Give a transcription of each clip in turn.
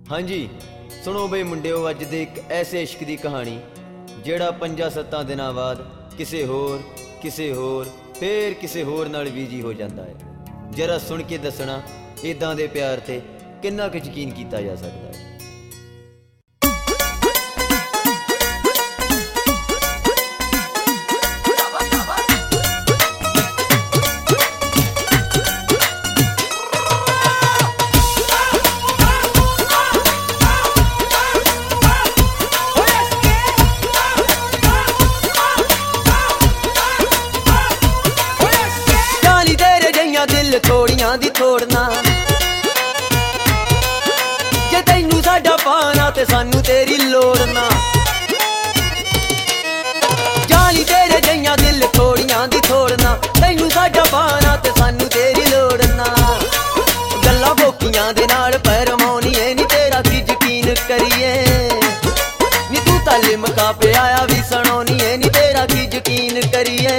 हाँ जी, सुनो बई मुंडिओ अज दे एक ऐसे इश्क दी कहानी जेड़ा 5-7 दिनां बाद किसे होर फिर किसे होर नाल बीजी हो जाता है। जरा सुन के दसना इदां दे प्यार ते किन्ना कुछ यकीन किया जा सकता है। दिल थोड़ियां दी थोड़ना जे तैनू साडा पाना ते सानू तेरी लोड़ना। जाली तेरे जइयां दिल थोड़ियां दी थोड़ना तैनू साडा पाना ते सानू तेरी लोड़ना। गल्लां बोकियां दे नाल परमाउनी ऐ नी तेरा की यकीन करिए नी तू तां लिमका पे आया भी सनोनी ऐ नी तेरा की यकीन करिए।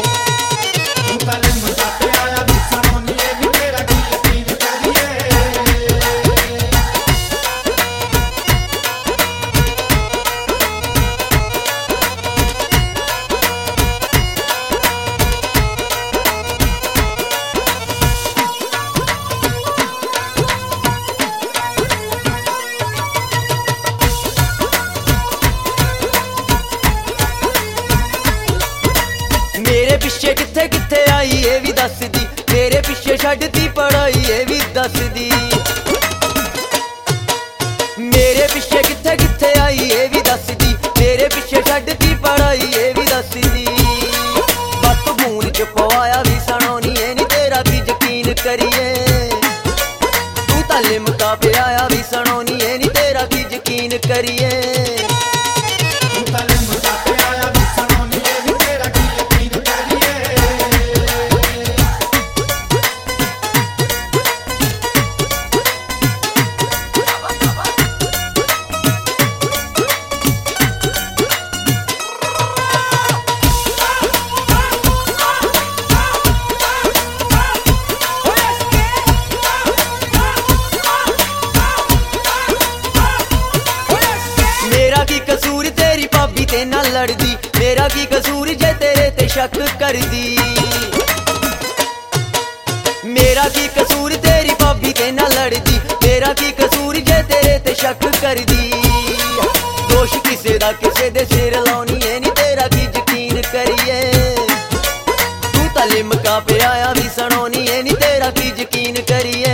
मेरे पिछे किथे किथे आई ये भी दस दी, मेरे पिछे छड्डती पढ़ाई ये भी दस दी। मेरे पिछे किथे किथे आई ये भी दस दी, मेरे पिछे छड्डती पढ़ाई ये भी दस दी। बस बूंद च पवाया भी सनोनी ऐ नी तेरा की यकीन करिए तू तां लिमका पे आया भी सनोनी ऐ नी तेरा की यकीन करिए। मेरा की कसूर तेरी भाभी ते ना लड़दी, मेरा की कसूर जे तेरे ते शक करदी। मेरा की कसूर तेरी भाभी ते ना लड़दी, मेरा की कसूर जे तेरे ते शक करदी। दोष किसे दा किसे दे सिर लाउनी ऐ नी तेरा की यकीन करिए तू तां लिमका पे आया भी सनोनी ऐ नी तेरा की यकीन करिए।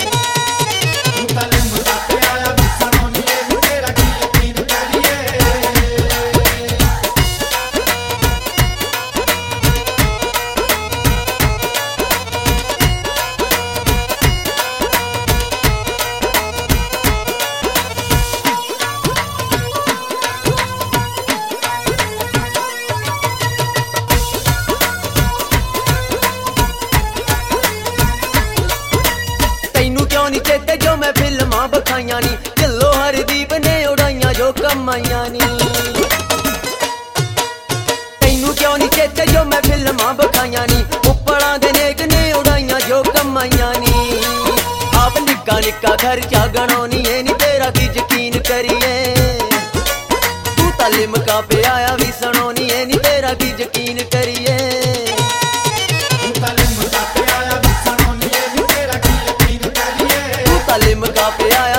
नी चेते जो मैं फिल्मां बखाइयां नी, ढिल्लो हरदीप ने उड़ाइयां जो कमाइयां नी। तैनू क्यों नी चेते जो मैं फिल्मां बखाइयां नी, उपड़ा दे नेक ने उड़ाइयां जो कमाइयां नी। आप निक्का निक्का खर्चा गणोनी ऐ नी तेरा की यकीन करिए तू तां लिमका पे आया भी सनोनी ऐ नी तेरा की यकीन करिए। लिमका पे आया